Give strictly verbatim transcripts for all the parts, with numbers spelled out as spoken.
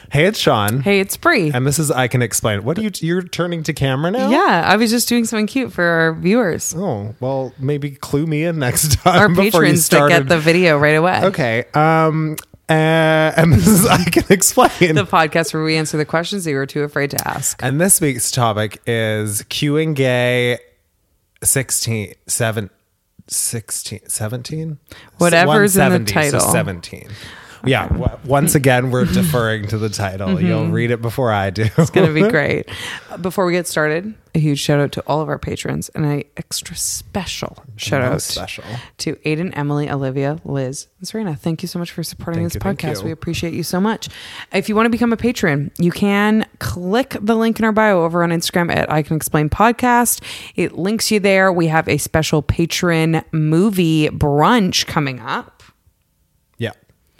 Hey, it's Sean. Hey, it's Brie. And this is I Can Explain. What are you, you're turning to camera now? Yeah, I was just doing something cute for our viewers. Oh, well, maybe clue me in next time. Our before you patrons that started. get the video right away. Okay. Um, uh, and this is I Can Explain. The podcast where we answer the questions that you were too afraid to ask. And this week's topic is Qing gay sixteen, seven, sixteen, seventeen? Whatever's in the so title. seventeen. Yeah. W- once again, we're deferring to the title. Mm-hmm. You'll read it before I do. It's going to be great. Before we get started, a huge shout out to all of our patrons and an extra special shout out special. to Aiden, Emily, Olivia, Liz, and Serena. Thank you so much for supporting Thank this you, podcast. you. We appreciate you so much. If you want to become a patron, you can click the link in our bio over on Instagram at I Can Explain Podcast. It links you there. We have a special patron movie brunch coming up. Yeah.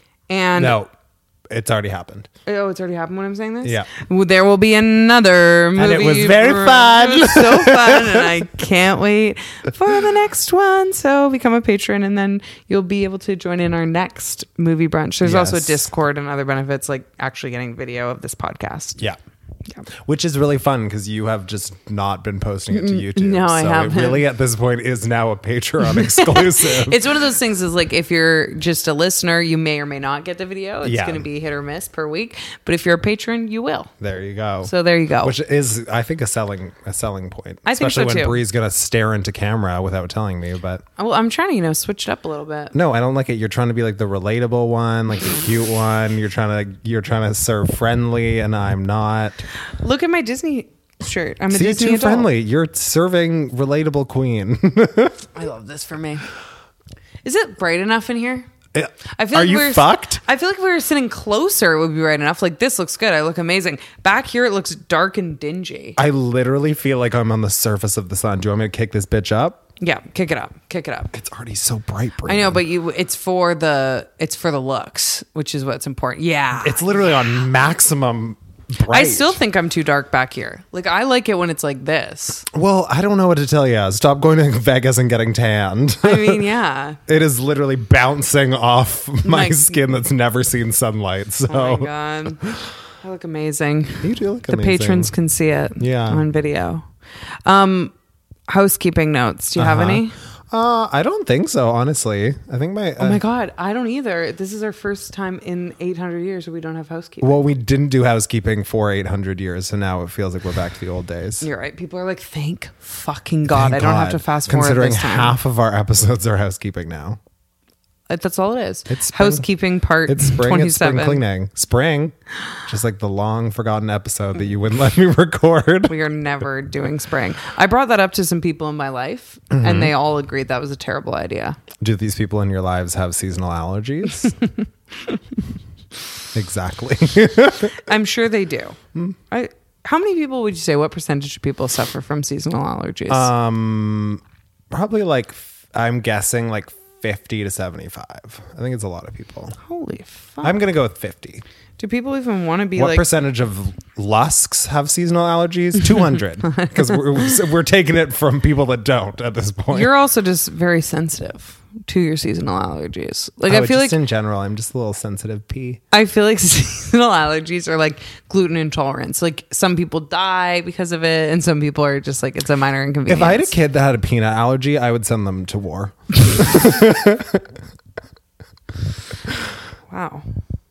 And no, it's already happened. Oh, it's already happened when I'm saying this? Yeah. Well, there will be another movie. And it was very fun. It was so fun. And I can't wait for the next one. So become a patron and then you'll be able to join in our next movie brunch. There's Yes. also a Discord and other benefits like actually getting video of this podcast. Yeah. Yeah. Which is really fun because you have just not been posting it to YouTube. No, I so haven't. it really at this point is now a Patreon exclusive. It's one of those things is like if you're just a listener, you may or may not get the video. It's Yeah. going to be hit or miss per week. But if you're a patron, you will. There you go. So there you go. Which is, I think, a selling a selling point. I think Especially so, when too. Bree's going to stare into camera without telling me. But Well, I'm trying to, you know, switch it up a little bit. no, I don't like it. You're trying to be like the relatable one, like the cute one. You're trying to you're trying to serve friendly, and I'm not. Look at my Disney shirt. I'm a See, Disney too adult. friendly. You're serving relatable queen. I love this for me. Is it bright enough in here? I Are like you we're, fucked? I feel like if we were sitting closer, it would be bright enough. Like this looks good. I look amazing. Back here, it looks dark and dingy. I literally feel like I'm on the surface of the sun. Do you want me to kick this bitch up? Yeah, kick it up. Kick it up. It's already so bright, Bree. I know, but you it's for the it's for the looks, which is what's important. Yeah. It's literally on maximum bright. I still think I'm too dark back here. Like I like it when it's like this. Well, I don't know what to tell you. Stop going to Vegas and getting tanned. I mean, yeah. It is literally bouncing off my, My- skin that's never seen sunlight. So Oh my god. I look amazing. you do look The amazing. patrons can see it Yeah. on video. Um, housekeeping notes. Do you have Uh-huh. any? Uh, I don't think so, honestly. I think my. Uh, Oh my God, I don't either. This is our first time in eight hundred years where we don't have housekeeping. Well, we didn't do housekeeping for eight hundred years, so now it feels like we're back to the old days. You're right. People are like, thank fucking God. Thank I don't have God. to fast forward Considering this time. half of our episodes are housekeeping now. Uh, That's all it is. It's spring. Housekeeping part It's spring. It's spring twenty-seven. cleaning. Spring. Just like the long forgotten episode that you wouldn't let me record. We are never doing spring. I brought that up to some people in my life Mm-hmm. and they all agreed that was a terrible idea. Do these people in your lives have seasonal allergies? Exactly. I'm sure they do. Hmm. I, how many people would you say, what percentage of people suffer from seasonal allergies? um, probably like, f- I'm guessing like fifty to seventy-five. I think it's a lot of people. Holy fuck. I'm going to go with fifty. Do people even want to be What like... percentage of Lusks have seasonal allergies? two hundred. Because we're, we're taking it from people that don't at this point. You're also just very sensitive to your seasonal allergies. Like Oh, I feel just like in general, I'm just a little sensitive pea. I feel like seasonal allergies are like gluten intolerance. Like some people die because of it, and some people are just like it's a minor inconvenience. If I had a kid that had a peanut allergy, I would send them to war. Wow.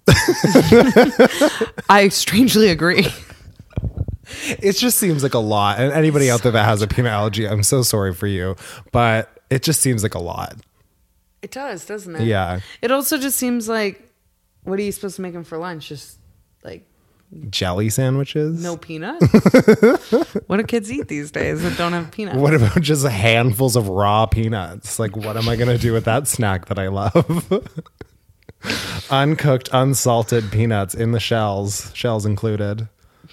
I strangely agree. It just seems like a lot. And anybody out there that has a peanut allergy, I'm so sorry for you. But it just seems like a lot. It does, doesn't it? Yeah. It also just seems like, what are you supposed to make them for lunch? Just like Jelly sandwiches? no peanut? What do kids eat these days that don't have peanuts? What about just handfuls of raw peanuts? Like, what am I going to do with that snack that I love? Uncooked, unsalted peanuts in the shells, shells included.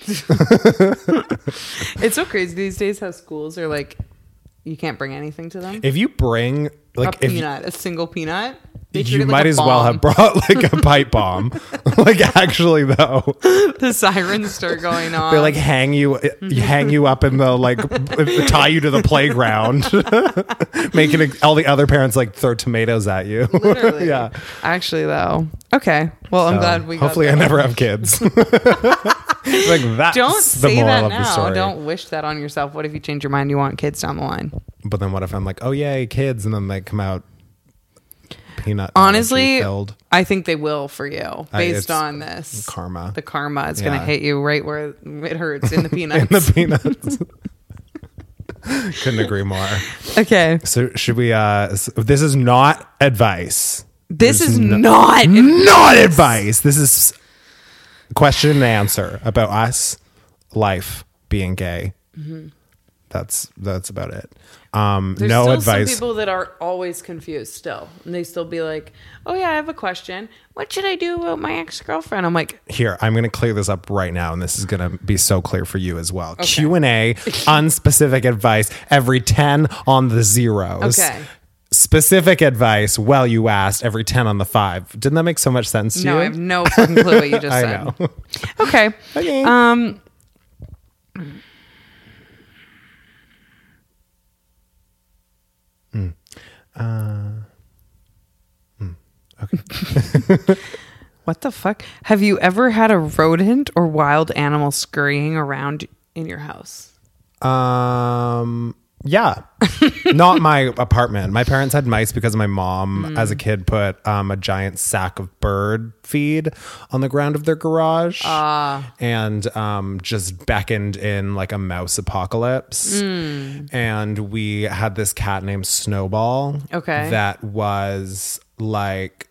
It's so crazy these days how schools are like, you can't bring anything to them. If you bring, like, a if you, peanut, a single peanut. They treat You it like might a as well have bomb. brought like a pipe bomb. Like actually though, The sirens start going on. they like hang you, hang you up in the like, tie you to the playground, making it, all the other parents like throw tomatoes at you. Literally. Yeah. Actually, though. Okay. Well, I'm So, glad we. hopefully, got I that. never have kids. Like that's Don't the say moral that of the now. story. Don't wish that on yourself. What if you change your mind? You want kids down the line? But then what if I'm like, oh yay, kids, and then they come out peanut. Honestly, filled. I think they will for you I- based it's on this. karma. The karma is Yeah. going to hit you right where it hurts in the peanuts. In the peanuts. Couldn't agree more. Okay. So should we? uh s- This is not advice. This There's is no- not not advice. This is question and answer about us, life, being gay. That's that's about it. Um, There's no still advice. some people that are always confused still. And they still be like, oh, yeah, I have a question. What should I do about my ex-girlfriend? I'm like, Here, I'm going to clear this up right now, and this is going to be so clear for you as well. Q and A, unspecific advice, every ten on the zeros. Okay. Specific advice, well, you asked, every ten on the five. Didn't that make so much sense to no, you? I have no fucking clue what you just I said. know. Okay. Okay. Um, what the fuck? Have you ever had a rodent or wild animal scurrying around in your house? Um, yeah, not my apartment. My parents had mice because my mom, as a kid, put um, a giant sack of bird feed on the ground of their garage, and um, just beckoned in like a mouse apocalypse. And we had this cat named Snowball. Okay. that was like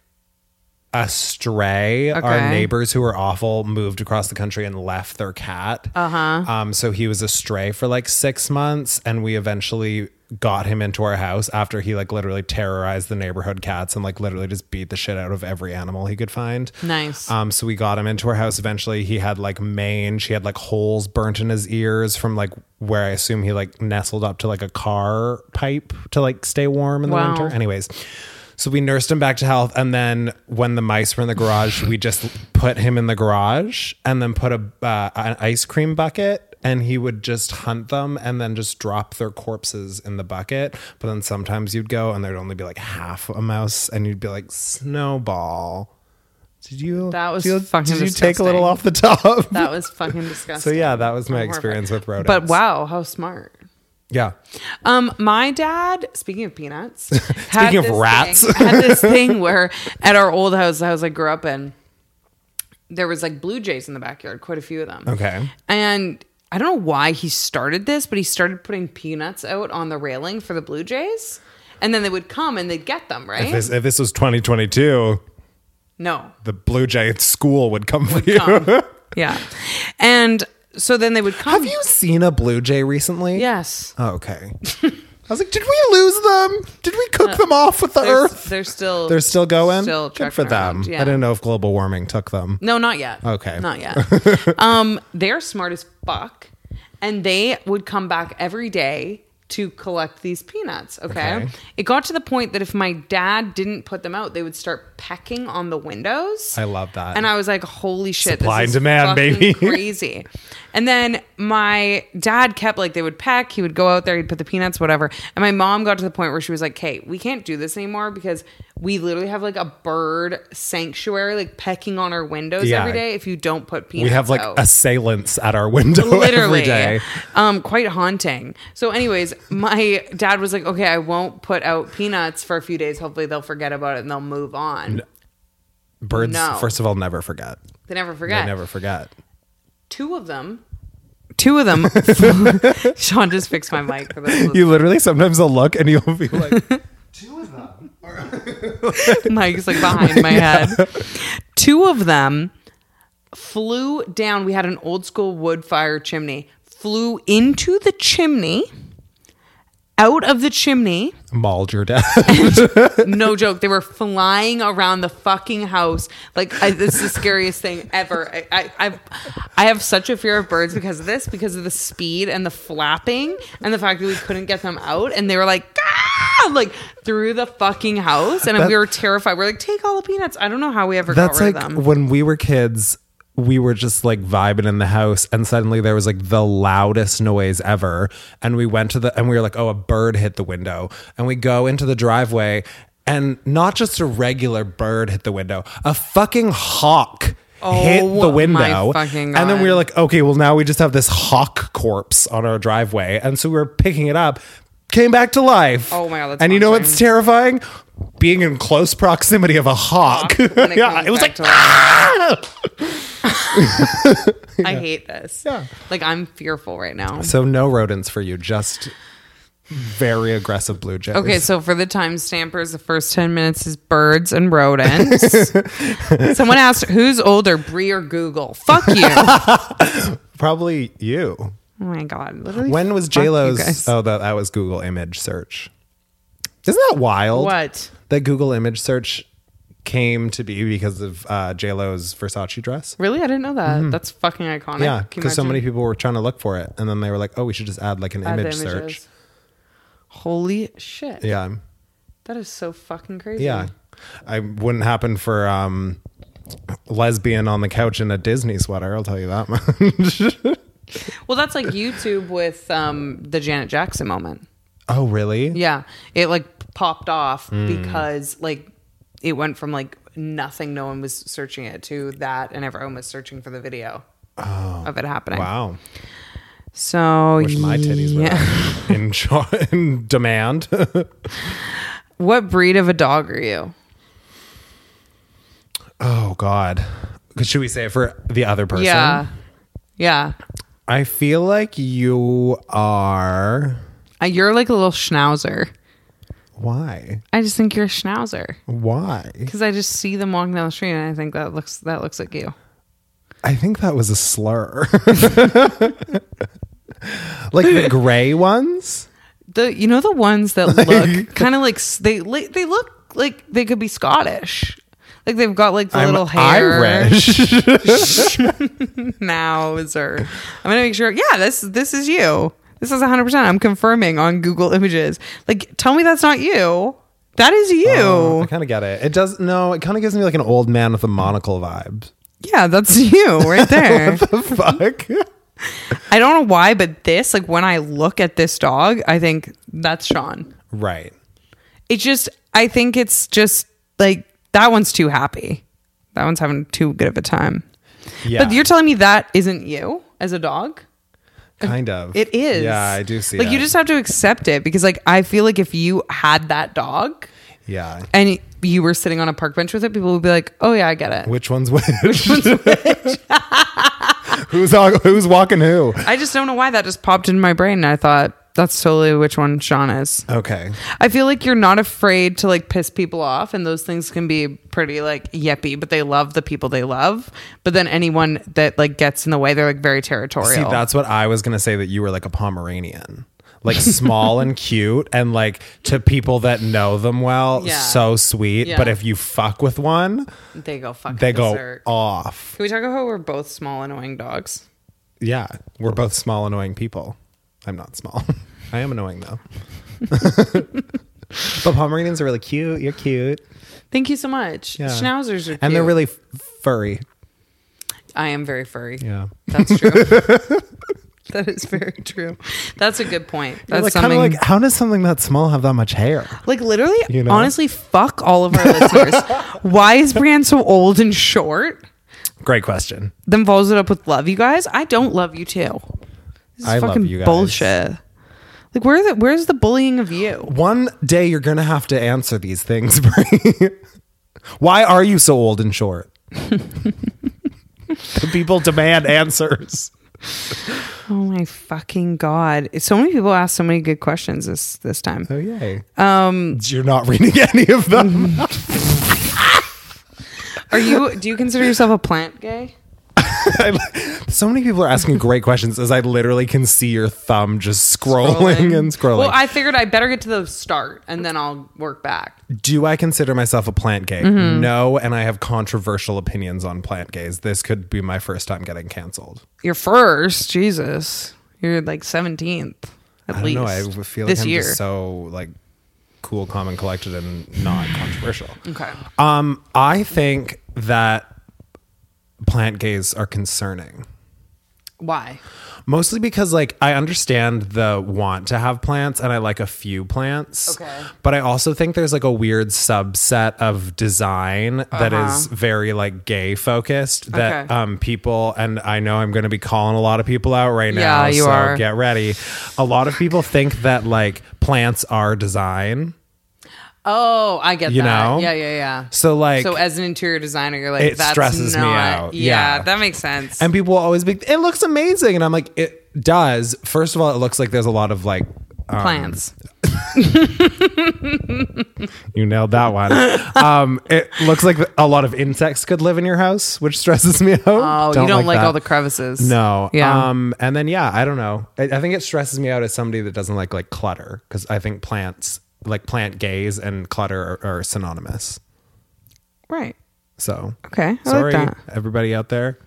a stray. Our Okay. neighbors who were awful moved across the country and left their cat. Uh-huh. Um, so he was a stray for like six months, and we eventually got him into our house after he like literally terrorized the neighborhood cats and like literally just beat the shit out of every animal he could find. Nice. Um, so we got him into our house eventually. He had like mange. He had like holes burnt in his ears from like where I assume he like nestled up to like a car pipe to like stay warm in the Wow. winter. Anyways. So we nursed him back to health. And then when the mice were in the garage, we just put him in the garage and then put a uh, an ice cream bucket, and he would just hunt them and then just drop their corpses in the bucket. But then sometimes you'd go and there'd only be like half a mouse, and you'd be like, Snowball, did you, That was did you, fucking did you take a little disgusting. off the top? That was fucking disgusting. So yeah, that was my I'm experience with rodents. But wow, how smart. Yeah. Um, my dad, speaking of peanuts, had Speaking of this rats. thing, had this thing where at our old house, the house I grew up in, there was like blue jays in the backyard, quite a few of them. Okay. And I don't know why he started this, but he started putting peanuts out on the railing for the blue jays, and then they would come and they'd get them, right? If this, if this was twenty twenty-two, no, the Blue Jay at school would come for you. come. Yeah, and so then they would come. Have you seen a Blue Jay recently? Yes. Oh, okay. I was like, did we lose them? Did we cook them off with the They're, earth? they're still They're still going? Still Good for trucking them. around, yeah. I didn't know if global warming took them. No, not yet. Okay. Not yet. um, they're smart as fuck. And they would come back every day to collect these peanuts. Okay? Okay. It got to the point that if my dad didn't put them out, they would start pecking on the windows. I love that. And I was like, holy shit. Supply this and is demand, fucking baby. crazy. And then my dad kept like, they would peck. He would go out there, he'd put the peanuts, whatever. And my mom got to the point where she was like, hey, we can't do this anymore because we literally have like a bird sanctuary, like pecking on our windows Yeah. every day if you don't put peanuts we have like out. assailants at our window Literally, every day. um, quite haunting. So, anyways, my dad was like, "Okay, I won't put out peanuts for a few days. Hopefully, they'll forget about it and they'll move on." Birds, No. first of all, never forget. They never forget. They never forget. Two of them. Two of them. Sean just fixed my mic for this. You literally sometimes will look and you'll be like, two of them. Mike's like behind my head. Two of them flew down. We had an old school wood fire chimney. Flew into the chimney. Out of the chimney. Mauled your dad. No joke. They were flying around the fucking house. Like, I, this is the scariest thing ever. I, I, I've, I have such a fear of birds because of this, because of the speed and the flapping and the fact that we couldn't get them out. And they were like, ah! like through the fucking house, and That- we were terrified. We're like, take all the peanuts. I don't know how we ever That's got rid like of them. when we were kids, we were just like vibing in the house, and suddenly there was like the loudest noise ever. And we went to the, and we were like, oh, a bird hit the window. And we go into the driveway, and not just a regular bird hit the window, a fucking hawk hit Oh the my window. fucking And then we God. were like, okay, well, now we just have this hawk corpse on our driveway. And so we were picking it up, came back to life. Oh my God, that's And you know monster. what's terrifying? Being in close proximity of a hawk. When it yeah, comes it was back like, to "Ah!" I hate this. Yeah. Like I'm fearful right now. So no rodents for you, just very aggressive blue jays. Okay, so for the time stampers, the first ten minutes is birds and rodents. Someone asked, who's older, Brie or Google? Fuck you. Probably you. Oh my God. Literally When was fuck you J-Lo's? guys. Oh, that, that was Google image search. Isn't that wild? What? That Google image search came to be because of uh, J-Lo's Versace dress. Really? I didn't know that. That's fucking iconic. Mm-hmm. Yeah, Can you because so many imagine? people were trying to look for it, and then they were like, "Oh, we should just add like an Add the image search." images. Holy shit. Yeah, That is so fucking crazy. yeah. I wouldn't happen for um, lesbian on the couch in a Disney sweater. I'll tell you that much. Well, that's like YouTube with um, the Janet Jackson moment. Oh, really? Yeah. It like popped off Hmm. because like it went from like nothing, no one was searching it, to that, and everyone was searching for the video of it happening. Oh, Wow. So Wish my titties yeah. were in, char- in demand. What breed of a dog are you? Oh God. Should we say it for the other person? Yeah. Yeah. I feel like you are. Uh, You're like a little schnauzer. Why? I just think you're a schnauzer Why? because I just see them walking down the street and I think that looks that looks like you. I think that was a slur. Like the gray ones? The you know the ones that look kind of like s- they li- they look like they could be Scottish. Like they've got like the I'm little hair. Irish. Now, sir. I'm gonna make sure. Yeah, this this is you. This is one hundred percent. I'm confirming on Google Images. Like, tell me that's not you. That is you. Oh, I kind of get it. It does. No, it kind of gives me like an old man with a monocle vibe. Yeah, that's you right there. The fuck? I don't know why, but this, like, when I look at this dog, I think that's Sean. Right. It's just, I think it's just like that one's too happy. That one's having too good of a time. Yeah. But you're telling me that isn't you as a dog? kind of. It is. Yeah, I do see Like, that. you just have to accept it because, like, I feel like if you had that dog Yeah. and you were sitting on a park bench with it, people would be like, "Oh yeah, I get it." Which one's which? Which one's which? who's on- who's walking who? I just don't know why that just popped into my brain, and I thought that's totally which one Sean is. Okay. I feel like you're not afraid to like piss people off, and those things can be pretty like yippy, but they love the people they love. But then anyone that like gets in the way, they're like very territorial. See, that's what I was gonna say. That you were like a Pomeranian, like small and cute, and like to people that know them well, Yeah. so sweet. Yeah. But if you fuck with one, They go fucking they go berserk. off. Can we talk about how we're both small, annoying dogs? Yeah, we're both small, annoying people. I'm not small. I am annoying though. But Pomeranians are really cute. You're cute, Thank you so much. Yeah. Schnauzers are cute. and they're really f- furry. I am very furry. Yeah, That's true. That is very true. That's a good point. That's like kind of something like how does something that small have that much hair? like literally You know? honestly fuck all of our listeners. Why is Brienne so old and short? Great question. Then follows it up with love you guys. I don't love you too. This is I love fucking you guys. bullshit. Like where the where's the bullying of you? One day you're gonna have to answer these things, Brie. Why are you so old and short? The people demand answers. Oh my fucking god! So many people ask so many good questions this this time. Oh yay! Um, you're not reading any of them. Are you? Do you consider yourself a plant gay? So many people are asking great questions as I literally can see your thumb just scrolling, and scrolling. Well, I figured I better get to the start and then I'll work back. Do I consider myself a plant gay? Mm-hmm. No, and I have controversial opinions on plant gays. This could be my first time getting canceled. You're first, Jesus. You're like seventeenth at I don't least. know. I feel like this I'm year. just so like cool, calm, and collected and not controversial. Okay. Um, I think that plant gays are concerning. Why? Mostly because, like, I understand the want to have plants and I like a few plants. Okay. But I also think there's like a weird subset of design uh-huh. that is very like gay focused that Okay. um people, and I know I'm going to be calling a lot of people out right now. Yeah, you so are. Get ready. A lot of people think that like plants are design. Oh, I get You that. know? Yeah, yeah, yeah. So like So as an interior designer, you're like, it that's stresses me not, out. Yeah, Yeah. that makes sense. And people will always be, it looks amazing. And I'm like, it does. First of all, it looks like there's a lot of like um, plants. You nailed that one. Um, it looks like a lot of insects could live in your house, which stresses me out. Oh, you don't like that. all the crevices. No. Yeah. Um, and then, yeah, I don't know. I, I think it stresses me out as somebody that doesn't like like clutter, because I think plants, like plant gaze and clutter are, are synonymous. Right. So, Okay. I sorry, like that. everybody out there.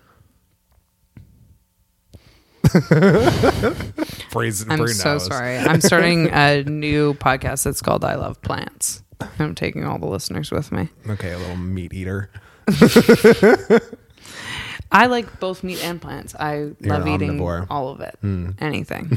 Praise, I'm Brie so knows. sorry. I'm starting a new podcast that's called I Love Plants. I'm taking all the listeners with me. Okay, a little meat eater. I like both meat and plants. I You're love an eating omnivore. all of it. Mm. Anything.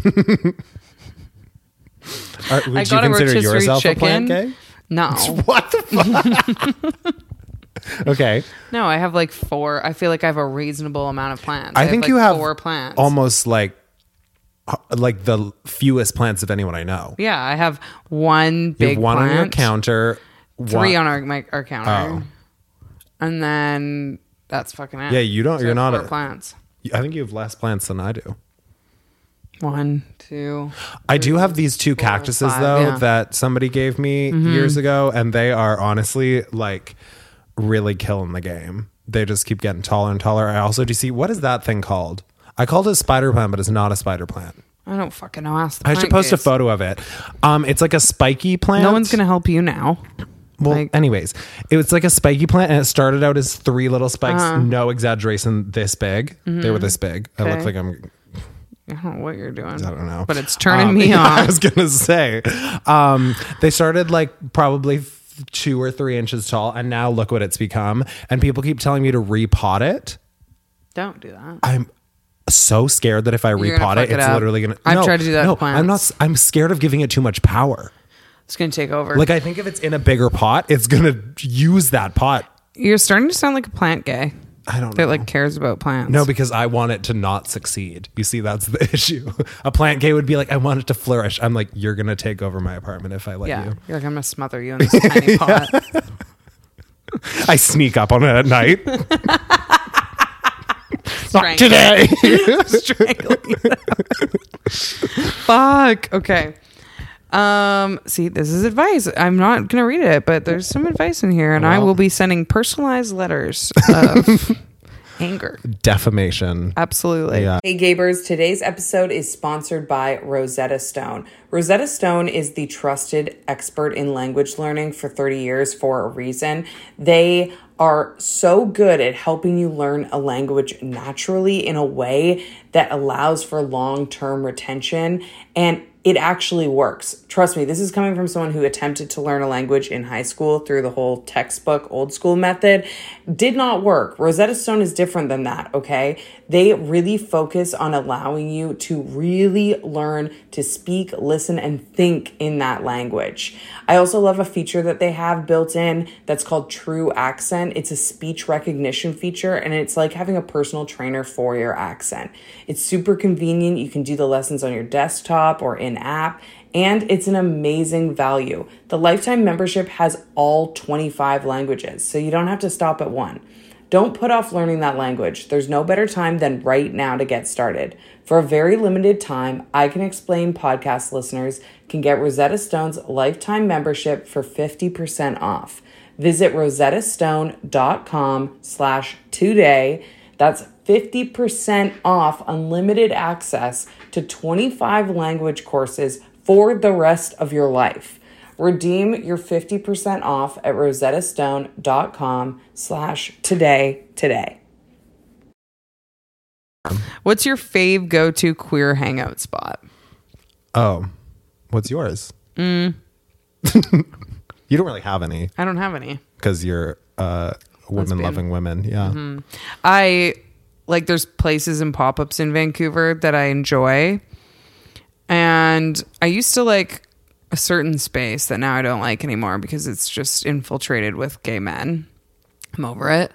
Are, would I you got a consider rotisserie yourself a plant chicken. gay? No. What the fuck? Okay. No, I have like four. I feel like I have a reasonable amount of plants. I, have think like you have four plants. almost like uh, like the fewest plants of anyone I know. Yeah, I have one You big have one plant, on your counter. three one- on our my, our counter, Oh. and then that's fucking it. Yeah, you don't- So I you're have not four a- plants. I think you have less plants than I do. One, two. I do have these two cactuses five, though yeah. Mm-hmm. that somebody gave me years ago, and they are honestly like really killing the game. They just keep getting taller and taller. I also do you see what is that thing called? I called it a spider plant, but it's not a spider plant. I don't fucking know. Ask the I should plant post a gays. photo of it. Um, it's like a spiky plant. No one's gonna help you now. Well, like- anyways, it was like a spiky plant, and it started out as three little spikes. Uh-huh. No exaggeration, this big. They were this big. I look Okay. like I'm. I don't know what you're doing. I don't know. But it's turning Um, me yeah, on. I was gonna say, um, they started like probably f- two or three inches tall, and now look what it's become. And people keep telling me to repot it. Don't do that. I'm so scared that if I You're gonna repot fuck it, it it's up. literally gonna. I've no, tried to do that No, with plants. I'm not. I'm scared of giving it too much power. It's gonna take over. Like I think if it's in a bigger pot, it's gonna use that pot. You're starting to sound like a plant gay I don't that know. like cares about plants. No, because I want it to not succeed. You see, that's the issue. A plant gay would be like, I want it to flourish. I'm like, you're going to take over my apartment if I let yeah, you. you're like I'm gonna smother you in this tiny pot. I sneak up on it at night. Not Strangle- today. Strangling you. Fuck. Okay. Um. See, this is advice. I'm not gonna read it, but there's some advice in here, and I Well. will be sending personalized letters of anger. Defamation. Absolutely. Yeah. Hey, Gabers. Today's episode is sponsored by Rosetta Stone. Rosetta Stone is the trusted expert in language learning for thirty years for a reason. They are so good at helping you learn a language naturally in a way that allows for long-term retention, and it actually works. Trust me, this is coming from someone who attempted to learn a language in high school through the whole textbook old school method. Did not work. Rosetta Stone is different than that, okay? They really focus on allowing you to really learn to speak, listen, and think in that language. I also love a feature that they have built in that's called True Accent. It's a speech recognition feature, and it's like having a personal trainer for your accent. It's super convenient. You can do the lessons on your desktop or in app, and it's an amazing value. The lifetime membership has all twenty-five languages, so you don't have to stop at one. Don't put off learning that language. There's no better time than right now to get started. For a very limited time, I Can Explain podcast listeners can get Rosetta Stone's lifetime membership for fifty percent off. Visit rosettastone.com slash today. That's fifty percent off unlimited access to twenty-five language courses for the rest of your life. Redeem your fifty percent off at rosettastone.com slash today today. What's your fave go-to queer hangout spot? Oh, what's yours? Mm, You don't really have any I don't have any. because you're uh, women loving women. Yeah. Mm-hmm. I like there's places and pop-ups in Vancouver that I enjoy. And I used to like a certain space that now I don't like anymore because it's just infiltrated with gay men. I'm over it.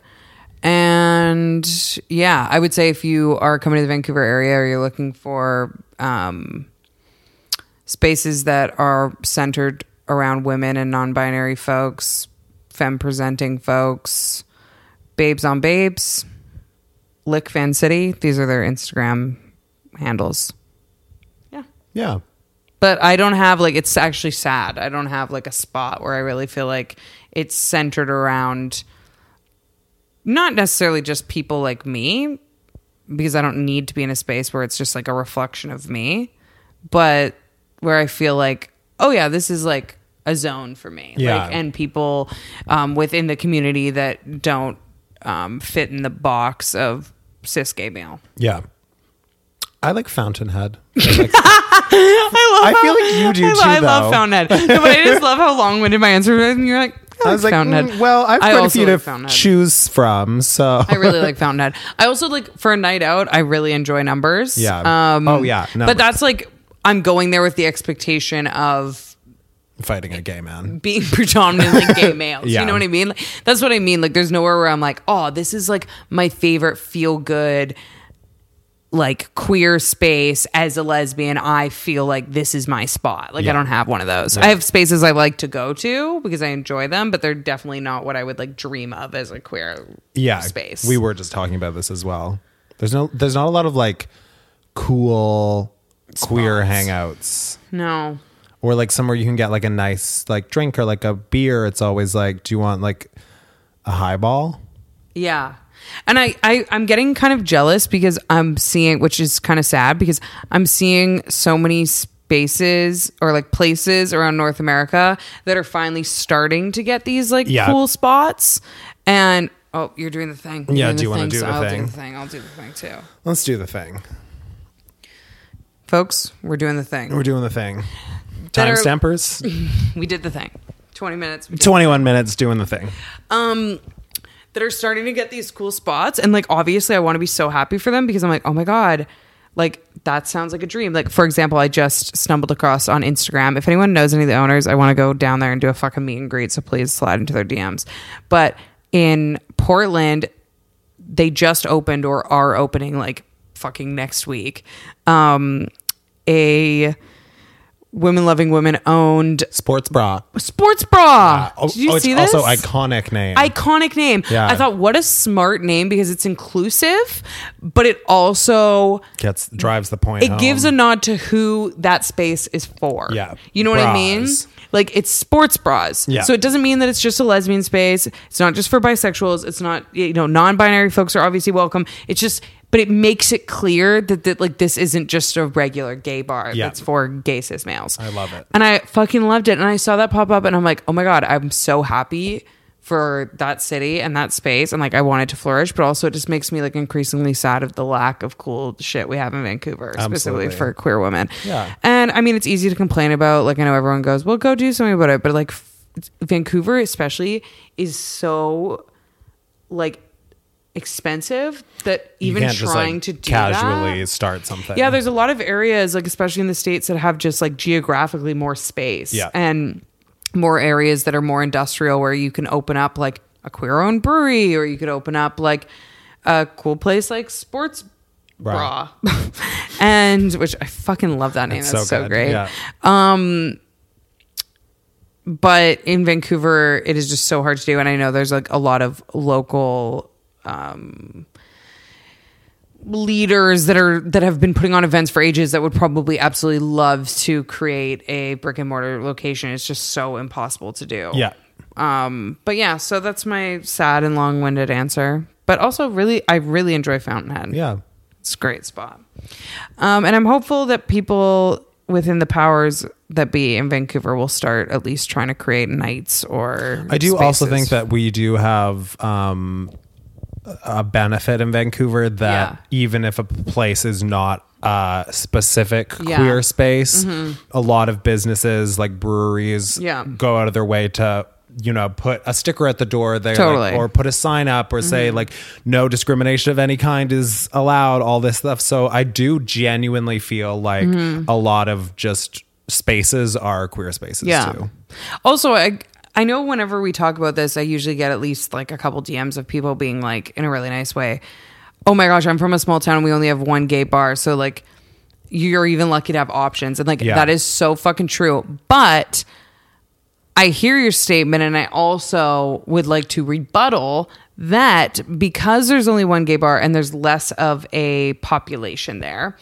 And yeah, I would say if you are coming to the Vancouver area or you're looking for um, spaces that are centered around women and non-binary folks, femme presenting folks, babes on babes, Lick Fan City. These are their Instagram handles. Yeah. Yeah. But I don't have like, it's actually sad. I don't have like a spot where I really feel like it's centered around not necessarily just people like me, because I don't need to be in a space where it's just like a reflection of me, but where I feel like, oh yeah, this is like a zone for me. Yeah. Like, and people um, within the community that don't um, fit in the box of cis gay male. Yeah. I like Fountainhead. I, like, I love I how, feel like you do I, too, I love though. Fountainhead. No, but I just love how long-winded my answer was, and you're like, I, I like was like, Fountainhead. mm, well, I have I quite a also few like to Fountainhead. choose from. So I really like Fountainhead. I also like for a night out, I really enjoy Numbers. Yeah. Um, Oh, yeah, Numbers. But that's like, I'm going there with the expectation of fighting a gay man. being predominantly gay males. Yeah. You know what I mean? Like, that's what I mean. Like, there's nowhere where I'm like, oh, this is like my favorite feel good, like queer space as a lesbian. I feel like this is my spot. Like, Yeah. I don't have one of those. Yeah. I have spaces I like to go to because I enjoy them, but they're definitely not what I would like dream of as a queer Yeah. space. We were just talking about this as well. There's no, there's not a lot of like cool queer Spots. hangouts. No. Or like somewhere you can get like a nice like drink or like a beer. It's always like, do you want like a highball? Yeah. And I, I, I'm getting kind of jealous because I'm seeing, which is kind of sad because I'm seeing so many spaces or like places around North America that are finally starting to get these like Yeah. cool spots. And oh, you're doing the thing. You're Yeah, doing do you the wanna thing, do so the I'll thing? do the thing. I'll do the thing too. Let's do the thing. Folks, we're doing the thing. We're doing the thing. That are- Timestampers. We did the thing. twenty minutes. We did twenty-one minutes doing the thing. um that are starting to get these cool spots, and like obviously I want to be so happy for them because I'm like, oh my god, like that sounds like a dream. Like, for example, I just stumbled across on Instagram, if anyone knows any of the owners, I want to go down there and do a fucking meet and greet, so please slide into their D Ms. But in Portland, they just opened or are opening like fucking next week um a women loving women owned Sports bra. sports bra. Oh, Did you oh, see it's this? also iconic name. Iconic name. Yeah. I thought, what a smart name because it's inclusive, but it also Gets drives the point. it home. gives a nod to who that space is for. Yeah. You know what I mean? Bras. Like it's sports bras. Yeah. So it doesn't mean that it's just a lesbian space. It's not just for bisexuals. It's not, you know, non-binary folks are obviously welcome. It's just, but it makes it clear that, that like this isn't just a regular gay bar. Yeah. That's for gay cis males. I love it. And I fucking loved it. And I saw that pop up and I'm like, oh my God, I'm so happy for that city and that space. And like, I want it to flourish, but also it just makes me like increasingly sad of the lack of cool shit we have in Vancouver, specifically Absolutely. for queer women. Yeah. And I mean, it's easy to complain about. Like, I know everyone goes, well, go do something about it. But like, f- Vancouver especially is so like expensive that You even can't trying just, like, to do casually that, start something. yeah, there's a lot of areas, like especially in the States, that have just like geographically more space. Yeah. And more areas that are more industrial where you can open up like a queer owned brewery, or you could open up like a cool place like Sports Bra. And which I fucking love that name. It's That's so so, good. great. Yeah. Um but in Vancouver it is just so hard to do, and I know there's like a lot of local um leaders that are that have been putting on events for ages that would probably absolutely love to create a brick and mortar location. It's just so impossible to do. Yeah. Um but yeah, so that's my sad and long-winded answer. But also really I really enjoy Fountainhead. Yeah. It's a great spot. Um and I'm hopeful that people within the powers that be in Vancouver will start at least trying to create nights or I do also spaces. think that we do have um a benefit in Vancouver that Yeah. even if a place is not a specific Yeah. queer space, a lot of businesses like breweries Yeah. go out of their way to, you know, put a sticker at the door there, Totally. like, or put a sign up or say like no discrimination of any kind is allowed, all this stuff. So I do genuinely feel like a lot of just spaces are queer spaces Yeah. too. Also, I I know whenever we talk about this, I usually get at least like a couple D Ms of people being like, in a really nice way, oh my gosh, I'm from a small town. We only have one gay bar. So like, you're even lucky to have options. And like, Yeah. that is so fucking true. But I hear your statement, and I also would like to rebuttal that because there's only one gay bar and there's less of a population there,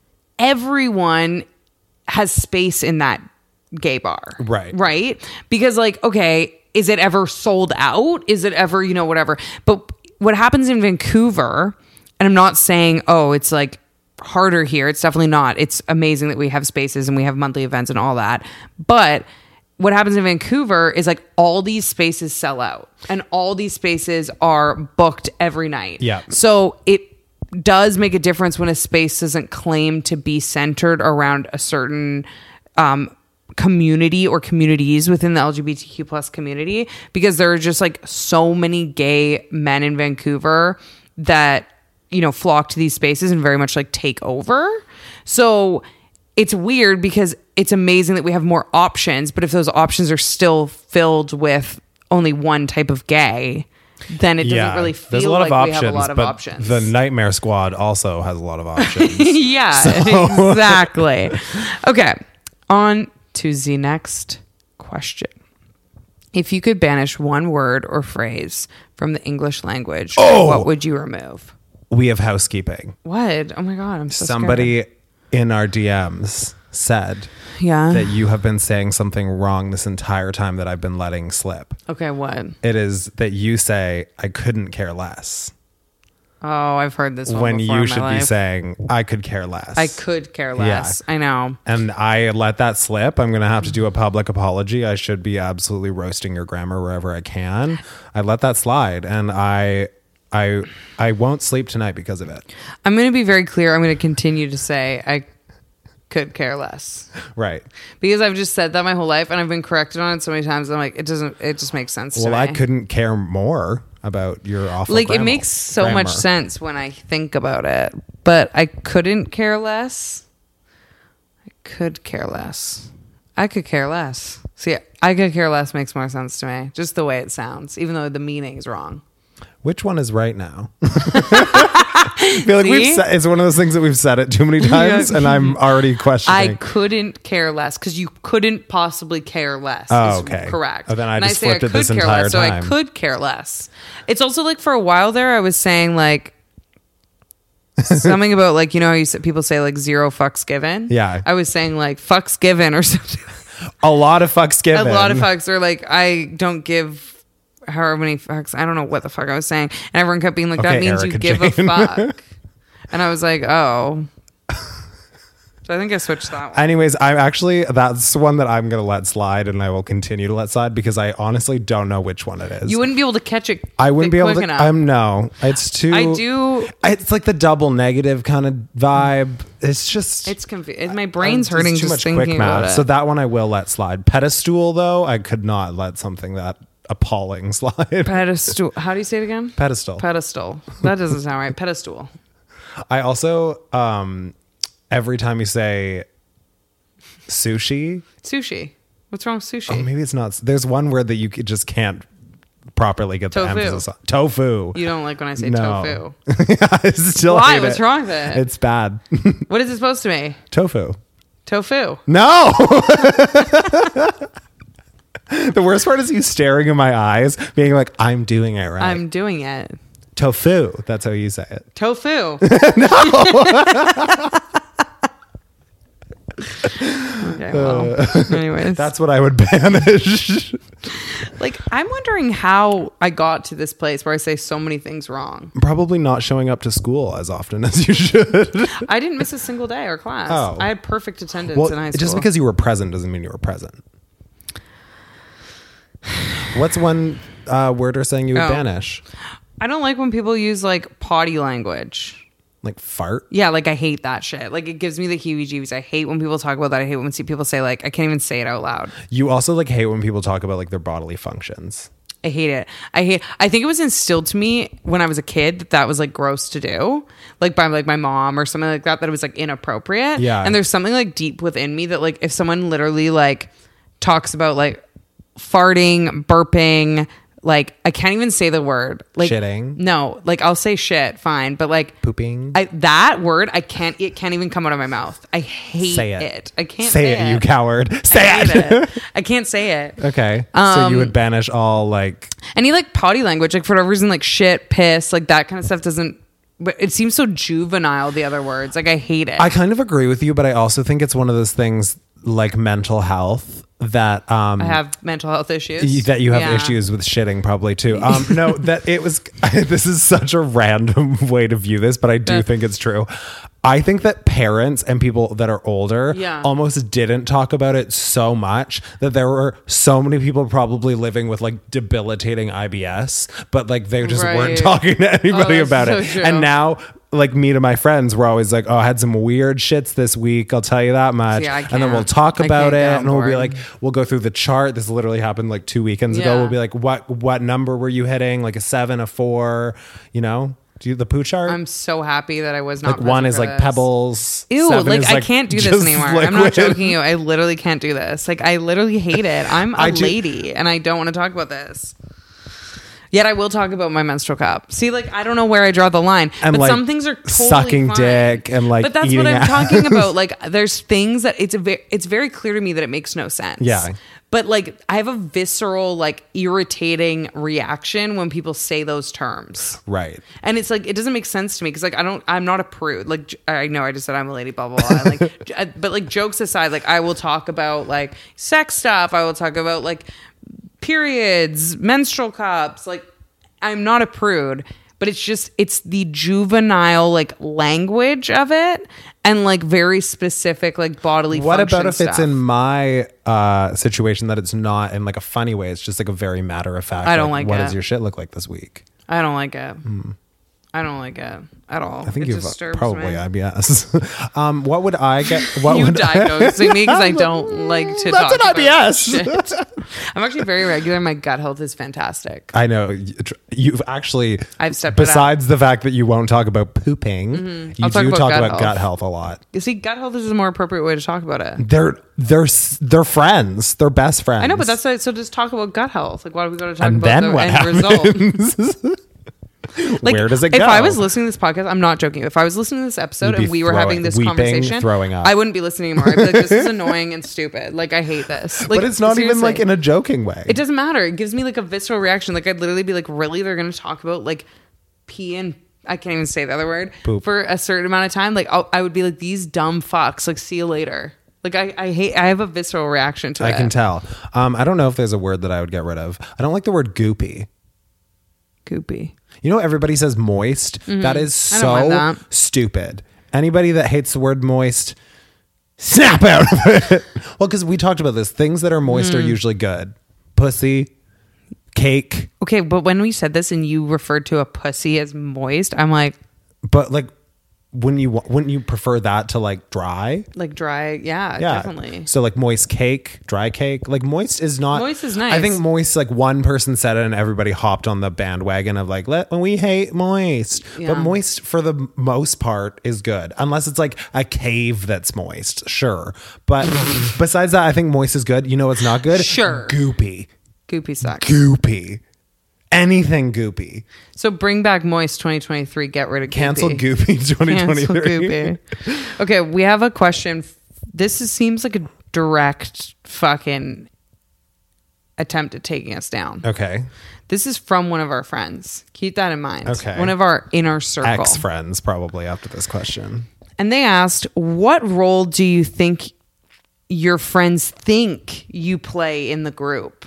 everyone has space in that gay bar. Right. Right? Because like, okay, is it ever sold out? Is it ever, you know, whatever. But what happens in Vancouver, and I'm not saying, oh, it's like harder here. It's definitely not. It's amazing that we have spaces and we have monthly events and all that. But what happens in Vancouver is like all these spaces sell out and all these spaces are booked every night. Yeah. So it does make a difference when a space doesn't claim to be centered around a certain um, community or communities within the L G B T Q plus community, because there are just like so many gay men in Vancouver that, you know, flock to these spaces and very much like take over. So it's weird because it's amazing that we have more options, but if those options are still filled with only one type of gay, then it doesn't really feel there's a lot like of options, we have a lot of but options. the Nightmare Squad also has a lot of options. Yeah, exactly. Okay, on to the next question. If you could banish one word or phrase from the English language, Oh! what would you remove? We have housekeeping. What? Oh my God, I'm so Somebody scared. in our D Ms said Yeah. that you have been saying something wrong this entire time that I've been letting slip. Okay, what? It is that you say, I couldn't care less, Oh, I've heard this one when before you in my should be life. saying, I could care less. I could care less. I know. And I let that slip. I'm going to have to do a public apology. I should be absolutely roasting your grammar wherever I can. I let that slide, and I I I won't sleep tonight because of it. I'm going to be very clear. I'm going to continue to say I could care less, Right. because I've just said that my whole life and I've been corrected on it so many times. I'm like, it doesn't, it just makes sense Well, to me. I couldn't care more about your awful like grammar. it makes so grammar. much sense when I think about it, but I couldn't care less. I could care less. I could care less. See, I could care less makes more sense to me, just the way it sounds, even though the meaning is wrong. Which one is right now? I feel like we've See? said, it's one of those things that we've said it too many times, and I'm already questioning. I couldn't care less because you couldn't possibly care less. Oh, is okay. Correct. Oh, then I And just say flipped it could this care entire less, So I time. could care less. It's also like for a while there, I was saying like something about like, you know how you said, people say like zero fucks given? Yeah. I was saying like fucks given or something. a lot of fucks given. A lot of fucks, or like I don't give however many fucks. I don't know what the fuck I was saying. And everyone kept being like, that Okay, means Erica you give Jane. a fuck. And I was like, oh. So I think I switched that one. Anyways, I'm actually, that's one that I'm going to let slide, and I will continue to let slide because I honestly don't know which one it is. You wouldn't be able to catch it. I wouldn't be able quick to. enough. I'm no. It's too. I do. It's like the double negative kind of vibe. It's just. It's confusing. My brain's I'm hurting too just much thinking quick about math. it. So that one I will let slide. Pedestal though, I could not let something that appalling slide. Pedestal. How do you say it again? Pedestal. Pedestal. That doesn't sound right. Pedestal. I also, um, every time you say sushi, Sushi. What's wrong with sushi? oh, maybe it's not. There's one word that you c- just can't properly get the Tofu. emphasis on. Tofu. You don't like when I say No. tofu. I still Why? hate What's it. wrong with it? It's bad. What is it supposed to be? Tofu. Tofu. No. The worst part is you staring in my eyes, being like, I'm doing it right. I'm doing it. Tofu. That's how you say it. Tofu. Okay, well, anyways. That's what I would banish. Like, I'm wondering how I got to this place where I say so many things wrong. Probably not showing up to school as often as you should. I didn't miss a single day or class. Oh. I had perfect attendance Well, in high school. just because you were present doesn't mean you were present. What's one uh, word or saying you would Oh. banish? I don't like when people use like potty language. Like fart? Yeah, like I hate that shit. Like it gives me the heebie-jeebies. I hate when people talk about that. I hate when see people say like I can't even say it out loud. You also like hate when people talk about like their bodily functions. I hate it. I hate. I think it was instilled to me when I was a kid that that was like gross to do, like by like my mom or something like that. That it was like inappropriate. Yeah. And there's something like deep within me that like if someone literally like talks about like farting, burping, like I can't even say the word. Like shitting. No, like I'll say shit, fine, but like pooping. I that word I can't. It can't even come out of my mouth. I hate say it. it. I can't say, say it, it. You coward. Say I it. it. I can't say it. Okay. Um, so you would banish all like any like potty language, like for whatever reason, like shit, piss, like that kind of stuff doesn't. But it seems so juvenile. The other words, like I hate it. I kind of agree with you, but I also think it's one of those things like mental health that um I have mental health issues. that you have Yeah. issues with shitting probably too. Um no, that it was this is such a random way to view this, but I do Yeah. think it's true. I think that parents and people that are older Yeah. almost didn't talk about it so much that there were so many people probably living with like debilitating I B S, but like they just Right. weren't talking to anybody Oh, that's about so it. true. And now like me to my friends, we're always like, oh, I had some weird shits this week. I'll tell you that much. Yeah, I and then we'll can't. talk I about can't it get on and we'll be board. like, we'll go through the chart. This literally happened like two weekends ago. Yeah. We'll be like, what, what number were you hitting? Like a seven, a four, you know, do you the poo chart? I'm so happy that I was not. Like one present is for like this. pebbles. Ew, seven like is, I can't do this just anymore. I'm not liquid. joking you. I literally can't do this. Like I literally hate it. I'm a I do- lady and I don't want to talk about this. Yet I will talk about my menstrual cup. See, like I don't know where I draw the line, And, but like, some things are totally sucking fine. dick and, like, But that's eating what I'm ass. talking about. Like there's things that it's a ve- it's very clear to me that it makes no sense. Yeah. But like I have a visceral, like irritating reaction when people say those terms. Right. And it's like it doesn't make sense to me because like I don't I'm not a prude. Like j- I know I just said I'm a lady, blah blah blah. And, like, j- but like jokes aside, like I will talk about like sex stuff. I will talk about like periods, menstrual cups. Like I'm not a prude, but it's just it's the juvenile like language of it and like very specific like bodily. What function about if stuff. it's in my uh, situation that it's not in like a funny way? It's just like a very matter of fact. I don't like what it. does your shit look like this week? I don't like it. I don't like it at all. I think it you've disturbs probably me. I B S. um, what would I get? What You would diagnosing me because I don't like to That's talk an I B S. about shit. I'm actually very regular. My gut health is fantastic. I know you- you've actually. I've stepped it up. Besides the fact that you won't talk about pooping, you I'll talk do about talk gut about health. gut health a lot. You see, gut health is a more appropriate way to talk about it. They're they're s- they're friends. They're best friends. I know, but that's why, so just talk about gut health. Like, why do we go to talk and about then the what end happens? result? Like, Where does it if go? I was listening to this podcast, I'm not joking. If I was listening to this episode You'd be and we were throwing- having this weeping, conversation, throwing up. I wouldn't be listening anymore. I'd be like, this is annoying and stupid. Like, I hate this. Like, but it's not even like seriously. in a joking way. It doesn't matter. It gives me like a visceral reaction. Like I'd literally be like, really? They're going to talk about like pee and I can't even say the other word Poop. for a certain amount of time. Like I'll, I would be like, these dumb fucks. Like, see you later. Like I, I hate. I have a visceral reaction to I it. can tell. Um, I don't know if there's a word that I would get rid of. I don't like the word goopy. Goopy. You know, everybody says moist. That is Mm-hmm. I don't so mind that. stupid. Anybody that hates the word moist, snap out of it. Well, because we talked about this. Things that are moist Mm. are usually good. Pussy, cake, Okay, but when we said this and you referred to a pussy as moist, I'm like, but like, wouldn't you wa- wouldn't you prefer that to like dry? like dry. Yeah, Yeah, definitely. So like moist cake, dry cake. Like moist is not. Moist is I nice. think moist. Like one person said it, and everybody hopped on the bandwagon of like, let we hate moist. Yeah. But moist for the most part is good, unless it's like a cave that's moist. Sure, but besides that, I think moist is good. You know what's not good? Sure. Goopy, Goopy sucks. goopy, anything goopy. So bring back moist twenty twenty-three. Get rid of goopy. Cancel goopy twenty Cancel twenty-three. goopy. Okay, we have a question. This is, seems like a direct fucking attempt at taking us down. Okay, This is from one of our friends. Keep that in mind. Okay. One of our inner circle. ex friends probably after this question. And they asked, what role do you think your friends think you play in the group?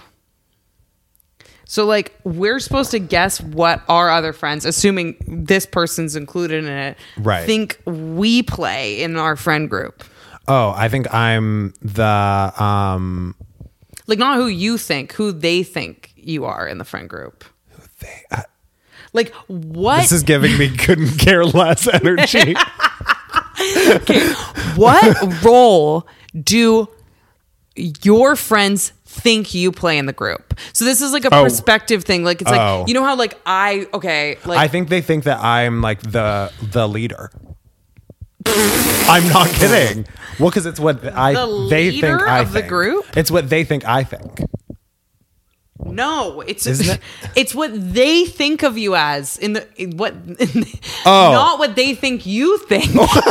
So, like, we're supposed to guess what our other friends, assuming this person's included in it, Right. think we play in our friend group. Oh, I think I'm the um. Like, not who you think, who they think you are in the friend group. They, uh, Like, what? This is giving me couldn't care less energy. Okay, what role do your friends think you play in the group? So this is like a Oh. perspective thing. Like, it's Oh. like, you know how like I, okay, like. I think they think that I'm like the the leader. I'm not kidding. Well, because it's what I The they think leader I of the think. group? It's what they think I think. No, it's Isn't it? it's what they think of you as in the in what Oh. not what they think you think.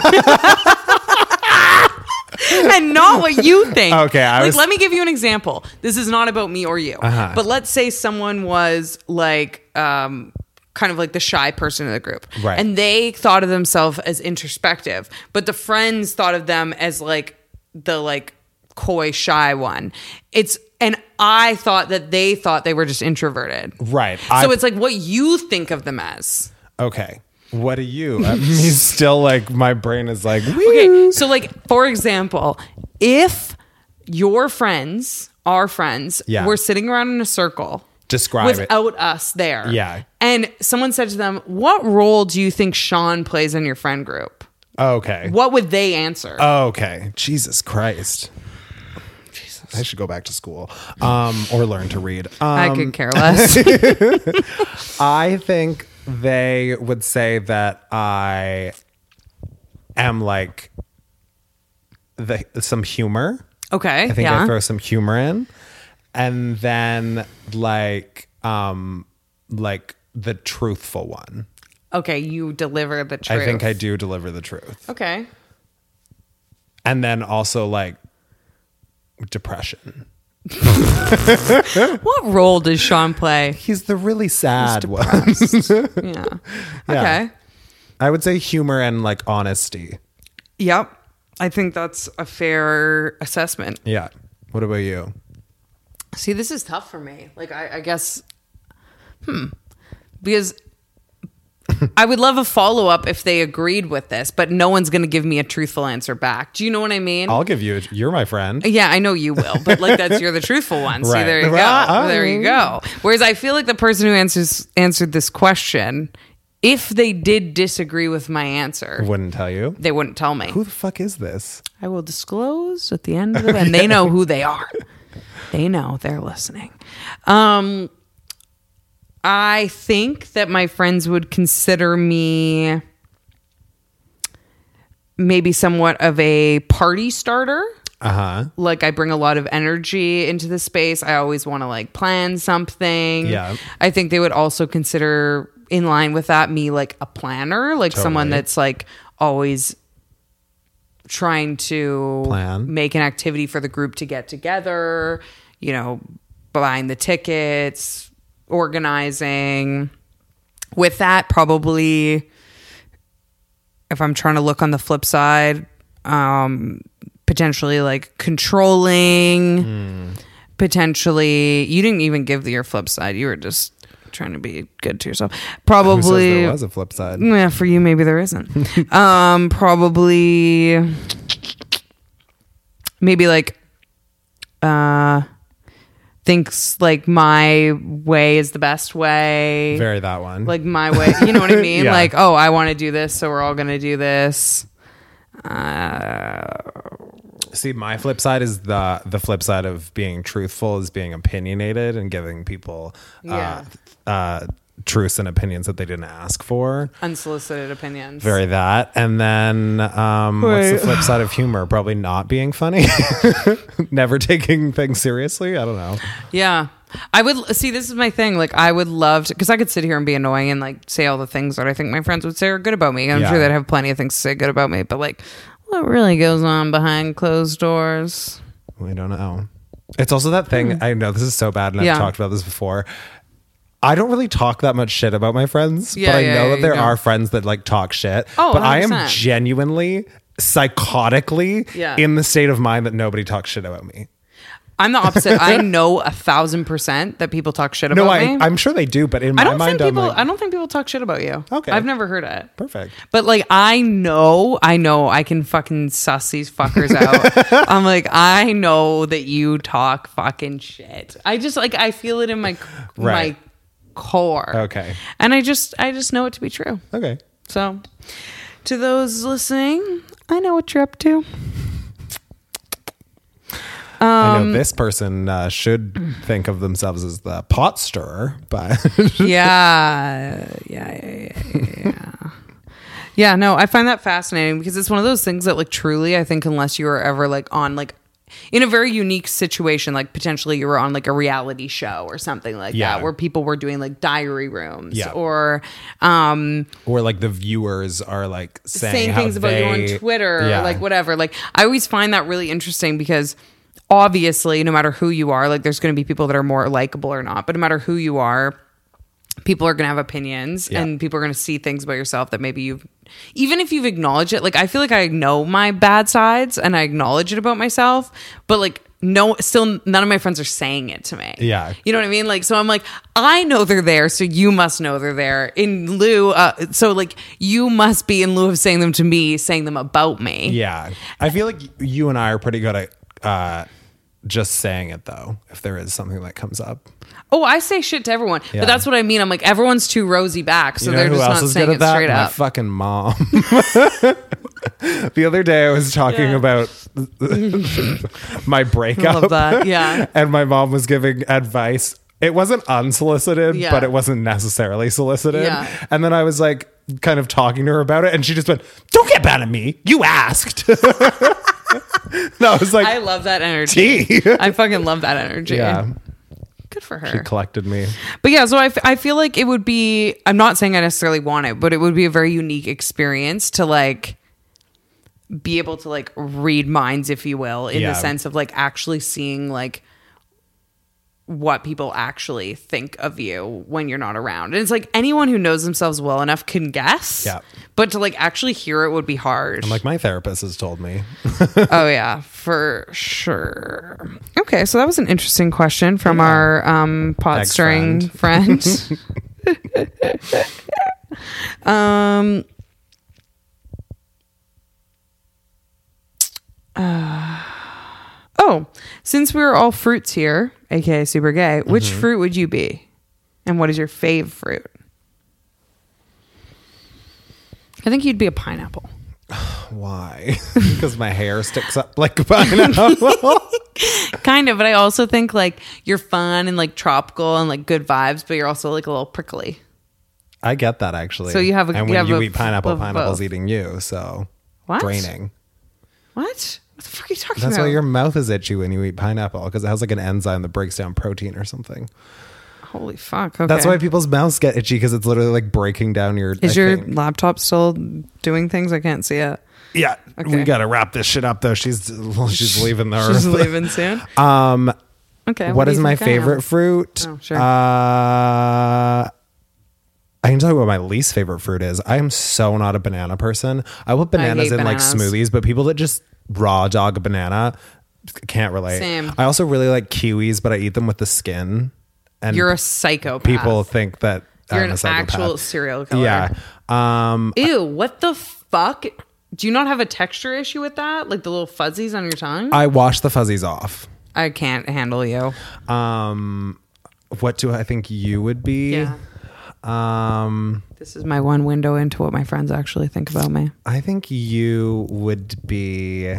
And not what you think. Okay, I like was- let me give you an example. This is not about me or you. Uh-huh. But let's say someone was like um kind of like the shy person in the group. Right. And they thought of themselves as introspective, but the friends thought of them as like the like coy shy one. It's and I thought that they thought they were just introverted. Right. So I- it's like what you think of them as. Okay. What are you? I mean, he's still like my brain is like. Wee. Okay, so like for example, if your friends, our friends, Yeah. were sitting around in a circle Describe it. without us there. Yeah. And someone said to them, "What role do you think Sean plays in your friend group?" Okay. What would they answer? Okay. Jesus Christ. Jesus. I should go back to school, um, or learn to read. Um, I could care less. I think they would say that I am like the some humor. Okay. I think yeah. I throw some humor in, and then like um like the truthful one. Okay, you deliver the truth. I think I do deliver the truth, Okay. and then also like depression. What role does Sean play? He's the really sad one. Yeah. Yeah. Okay. I would say humor and like honesty. Yep. I think that's a fair assessment. Yeah. What about you? See, this is tough for me. Like, I, I guess, hmm, because I would love a follow up if they agreed with this, but no one's going to give me a truthful answer back. Do you know what I mean? I'll give you. A, you're my friend. Yeah, I know you will, but like that's you're the truthful one. See, Right. there you go. Ah, There you go. Whereas I feel like the person who answers answered this question, if they did disagree with my answer, Wouldn't tell you. they wouldn't tell me. Who the fuck is this? I will disclose at the end of it, and they know who they are. They know they're listening. Um, I think that my friends would consider me maybe somewhat of a party starter. Uh huh. Like I bring a lot of energy into the space. I always want to like plan something. Yeah. I think they would also consider in line with that me like a planner, like someone Totally. that's like always trying to Plan. make an activity for the group to get together, you know, buying the tickets, organizing. With that, probably if I'm trying to look on the flip side, um, potentially like controlling, Mm. potentially, you didn't even give the your flip side. You were just trying to be good to yourself. Who says Probably. there was a flip side? Yeah, for you, maybe there isn't. um, probably, maybe like, uh, thinks like my way is the best way. Very that one. Like my way, you know what I mean? Yeah. Like, oh, I want to do this, so we're all gonna do this. Uh, See, my flip side is the the flip side of being truthful is being opinionated and giving people Yeah. uh, uh, truths and opinions that they didn't ask for. unsolicited opinions. Very that. And then um, what's the Wait. flip side of humor? Probably not being funny. Never taking things seriously. I don't know. Yeah. I would see, this is my thing. Like, I would love to, because I could sit here and be annoying and like say all the things that I think my friends would say are good about me. I'm Yeah. sure they'd have plenty of things to say good about me, but like, what really goes on behind closed doors? We don't know. It's also that thing. I know this is so bad, and I've Yeah. talked about this before. I don't really talk that much shit about my friends, Yeah, but I yeah, know yeah, that there you are don't. friends that like talk shit. Oh, but I am one hundred percent. genuinely, psychotically Yeah. in the state of mind that nobody talks shit about me. I'm the opposite. I know a thousand percent that people talk shit No, about I, me. I'm sure they do, but in I my don't mind, think I'm people. like, I don't think people talk shit about you. Okay. I've never heard it. perfect. But like, I know, I know, I can fucking suss these fuckers out. I'm like, I know that you talk fucking shit. I just like, I feel it in my Right. my core. Okay. And I just I just know it to be true. Okay. So to those listening, I know what you're up to. I know this person uh, should think of themselves as the pot stirrer, but yeah, yeah, yeah, yeah, yeah. Yeah, no, I find that fascinating because it's one of those things that, like, truly, I think unless you were ever like on like in a very unique situation, like potentially you were on like a reality show or something like Yeah. that, where people were doing like diary rooms Yeah. or um or like the viewers are like saying, saying how things about they, you on Twitter, Yeah. or like whatever. Like, I always find that really interesting because obviously, no matter who you are, like there's going to be people that are more likable or not, but no matter who you are, people are going to have opinions Yeah. and people are going to see things about yourself that maybe you've, even if you've acknowledged it, like I feel like I know my bad sides and I acknowledge it about myself, but like no, still none of my friends are saying it to me. Yeah. You know what I mean? Like, so I'm like, I know they're there, so you must know they're there in lieu. Uh, so like you must be in lieu of saying them to me, saying them about me. Yeah. I feel like you and I are pretty good at uh, just saying it though, if there is something that comes up. Oh, I say shit to everyone, Yeah. but that's what I mean. I'm like, everyone's too rosy back, so You know they're who just else not is saying good it at that? straight My up. fucking mom. The other day I was talking Yeah. about my breakup. Love that. Yeah. And my mom was giving advice. It wasn't unsolicited, Yeah. but it wasn't necessarily solicited. Yeah. And then I was like kind of talking to her about it, and she just went, "Don't get mad at me. You asked." No, I was like, I love that energy. "Gee." I fucking love that energy. Yeah. Good for She her. collected me. But yeah, so I, f- I feel like it would be, I'm not saying I necessarily want it, but it would be a very unique experience to like be able to like read minds, if you will, in Yeah. the sense of like actually seeing like what people actually think of you when you're not around. And it's like anyone who knows themselves well enough can guess. Yeah. But to like actually hear it would be hard. I'm like, my therapist has told me. Oh yeah, for sure. Okay, so that was an interesting question from our um, pot stirring friend. um. Uh, oh, since we were all fruits here, aka super gay, which Mm-hmm. fruit would you be, and what is your fave fruit? I think you'd be a pineapple. Why? Because my hair sticks up like a pineapple. Kind of, but I also think like you're fun and like tropical and like good vibes, but you're also like a little prickly. I get that actually. So you have a- and you when have you a eat pineapple, of pineapple's both. eating you. So What? draining. What? What the fuck are you talking That's about? why your mouth is itchy when you eat pineapple, because it has like an enzyme that breaks down protein or something. Holy fuck. Okay. That's why people's mouths get itchy, because it's literally like breaking down your. Is I your think. laptop still doing things? I can't see it. Yeah, Okay. we gotta wrap this shit up though. She's well, she's leaving the She's earth. leaving soon. Um, Okay. what do is you my think I am? favorite fruit? Oh, sure. Uh, I can tell you what my least favorite fruit is. I am so not a banana person. I put bananas hate in like bananas. smoothies, but people that just raw dog a banana can't relate. Same. I also really like kiwis, but I eat them with the skin. And You're a psychopath. people think that You're I'm an a psychopath. actual serial killer. Yeah. Um, Ew, what the fuck? Do you not have a texture issue with that? Like the little fuzzies on your tongue? I wash the fuzzies off. I can't handle you. Um, what do I think you would be? Yeah. Um, This is my one window into what my friends actually think about me. I think you would be.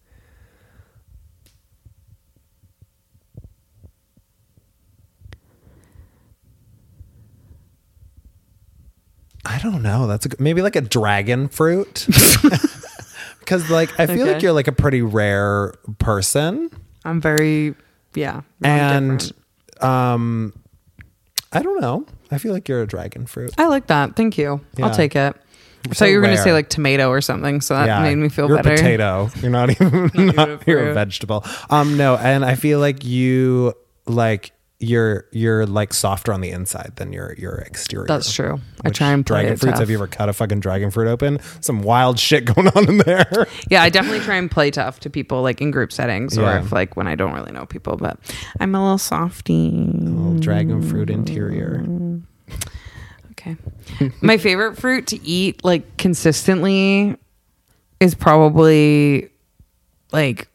I don't know. That's a, good- maybe like a dragon fruit. Because like I feel Okay. like you're like a pretty rare person, I'm very, yeah. I'm and different. um, I don't know. I feel like you're a dragon fruit. I like that. Thank you. Yeah. I'll take it. You're So so you were going to rare. say like tomato or something. So that made me feel you're better. a potato. You're not even. even not, a you're a fruit. vegetable. Um, no, and I feel like you like you're you're like softer on the inside than your your exterior. That's true. I Which try and play dragon it fruits. tough. Have you ever cut a fucking dragon fruit open? Some wild shit going on in there. Yeah, I definitely try and play tough to people like in group settings or Yeah. if like when I don't really know people, but I'm a little softy. Little dragon fruit interior. Okay. My favorite fruit to eat like consistently is probably like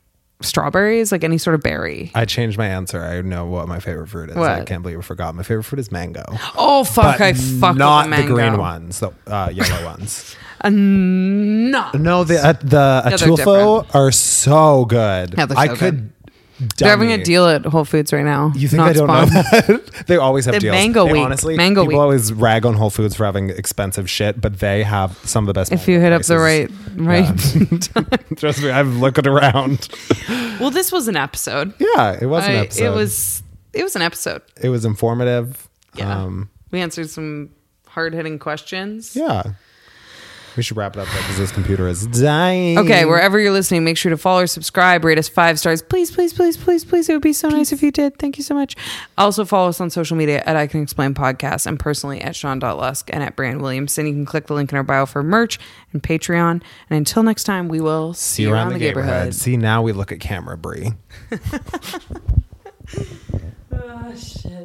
strawberries, like any sort of berry. I changed my answer. I know what my favorite fruit is. What? I can't believe I forgot. My favorite fruit is mango. Oh fuck! But I fuck not with the mango. green ones, the uh, yellow ones. Uh, no. No, the uh, the they're Atulfo are so good. Yeah, they're I so could. They're having a dummy- deal at Whole Foods right now. You think Not I don't spawn. know that? They always have The deals. mango They week. Honestly, Mango people week. always rag on Whole Foods for having expensive shit, but they have some of the best. If you mango hit up the right, prices. right. Yeah. Trust me, I've looked around. Well, this was an episode. Yeah, it was an I- episode. It was. It was an episode. It was informative. Yeah. Um, We answered some hard hitting questions. yeah. We should wrap it up because this computer is dying. Okay, wherever you're listening, make sure to follow or subscribe, rate us five stars. Please, please, please, please, please. It would be so nice if you did. Thank you so much. Also follow us on social media at I Can Explain Podcast and personally at Sean Lusk and at Brand Williamson. You can click the link in our bio for merch and Patreon. And until next time, we will See you around the neighborhood. See, now we look at camera, Brie. Oh, shit.